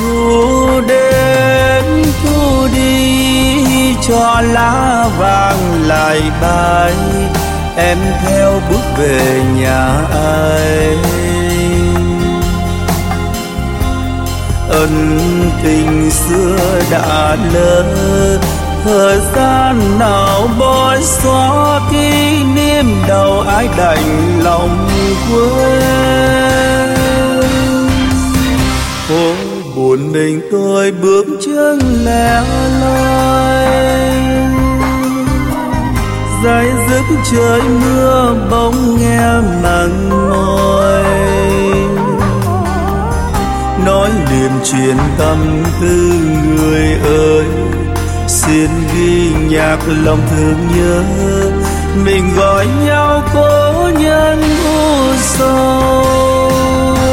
Thu đến thu đi cho lá vàng lại bay, em theo bước về nhà ai. Ân tình xưa đã lỡ, thời gian nào bôi xóa kỷ niệm đầu, ai đành lòng quên. Ôi buồn mình tôi bước chân lẻ loi, dây dứt trời mưa bóng nghe mặn môi, nói niềm chuyện tâm tư người ơi. Xin ghi nhạc lòng thương nhớ, mình gọi nhau cố nhân u sầu.